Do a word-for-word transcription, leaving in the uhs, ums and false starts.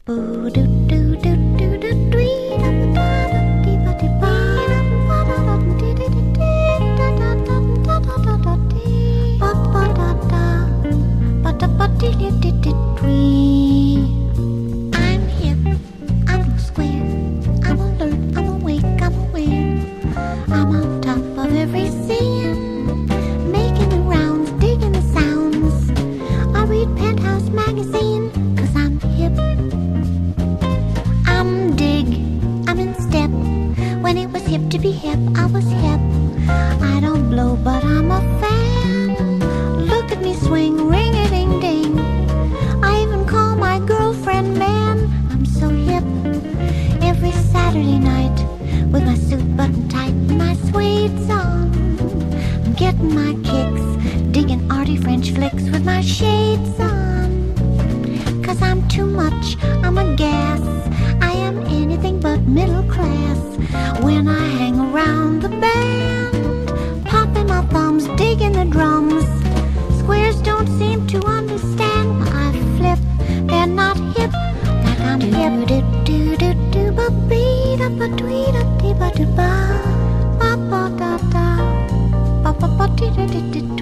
Boo doo doo doo doo doo dwee da da da dee ba dee ba da da da dee dee dee dee da da da da da da da dee ba ba da da ba da ba dee dee dee dee dwee. I'm hip, I'm square, I'm alert, I'm awake, I'm aware. I'm on top of every scene, making the rounds, digging the sounds. I read Penthouse magazine, 'cause I'm hip. I'm dig, I'm in step. When it was hip to be hip, I was hip. I don't blow, but I'm a fan. Look at me swing, ring-a-ding-ding. I even call my girlfriend man. I'm so hip. Every Saturday night, with my suit buttoned tight and my suede's on, I'm getting my kicks, digging arty French flicks with my shades on. 'Cause I'm too much, I'm a gas. I am anything but middle class. When I hang around the band, popping my thumbs, digging the drums. Squares don't seem to understand. I flip, they're not hip like I'm hip. Do do do do ba bee da ba dwee da dee ba do ba ba ba da da ba ba ba dee da dee dee.